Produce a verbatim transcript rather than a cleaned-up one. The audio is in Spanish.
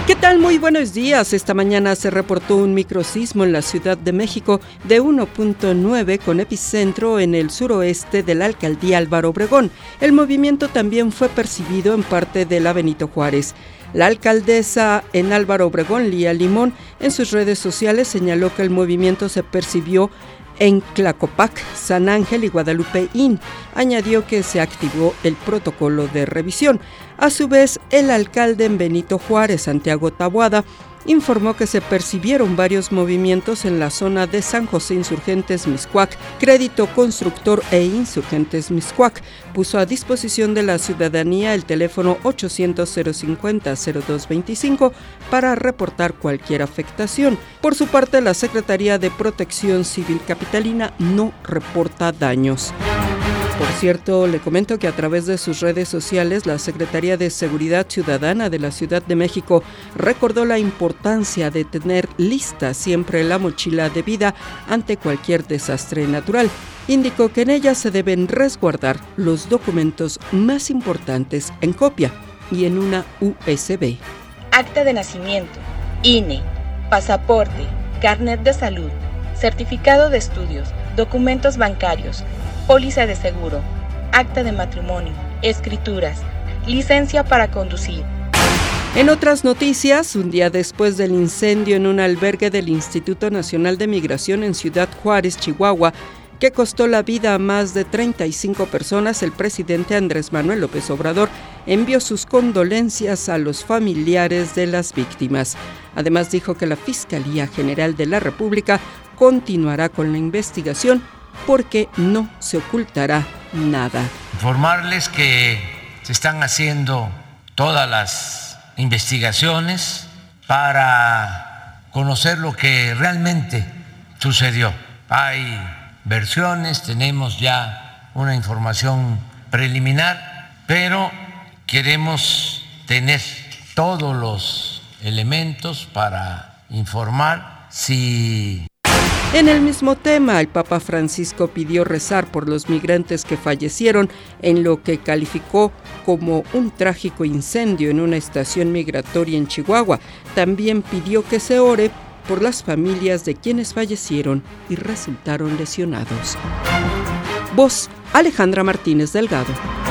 ¿Qué tal? Muy buenos días. Esta mañana se reportó un microsismo en la Ciudad de México de uno punto nueve con epicentro en el suroeste de la alcaldía Álvaro Obregón. El movimiento también fue percibido en parte de la Benito Juárez. La alcaldesa en Álvaro Obregón, Lía Limón, en sus redes sociales señaló que el movimiento se percibió en Tlacopac, San Ángel y Guadalupe Inn. Añadió que se activó el protocolo de revisión. A su vez, el alcalde en Benito Juárez, Santiago Taboada, informó que se percibieron varios movimientos en la zona de San José Insurgentes Mixcoac, Crédito Constructor e Insurgentes Mixcoac. Puso a disposición de la ciudadanía el teléfono ochocientos cero cincuenta cero dos veinticinco para reportar cualquier afectación. Por su parte, la Secretaría de Protección Civil Capitalina no reporta daños. Por cierto, le comento que a través de sus redes sociales, la Secretaría de Seguridad Ciudadana de la Ciudad de México recordó la importancia de tener lista siempre la mochila de vida ante cualquier desastre natural. Indicó que en ella se deben resguardar los documentos más importantes en copia y en una U S B. Acta de nacimiento, I N E, pasaporte, carnet de salud, certificado de estudios, documentos bancarios, póliza de seguro, acta de matrimonio, escrituras, licencia para conducir. En otras noticias, un día después del incendio en un albergue del Instituto Nacional de Migración en Ciudad Juárez, Chihuahua, que costó la vida a más de treinta y cinco personas, el presidente Andrés Manuel López Obrador envió sus condolencias a los familiares de las víctimas. Además, dijo que la Fiscalía General de la República continuará con la investigación porque no se ocultará nada. Informarles que se están haciendo todas las investigaciones para conocer lo que realmente sucedió. Hay versiones, tenemos ya una información preliminar, pero queremos tener todos los elementos para informar si... En el mismo tema, el Papa Francisco pidió rezar por los migrantes que fallecieron en lo que calificó como un trágico incendio en una estación migratoria en Chihuahua. También pidió que se ore por las familias de quienes fallecieron y resultaron lesionados. Voz, Alejandra Martínez Delgado.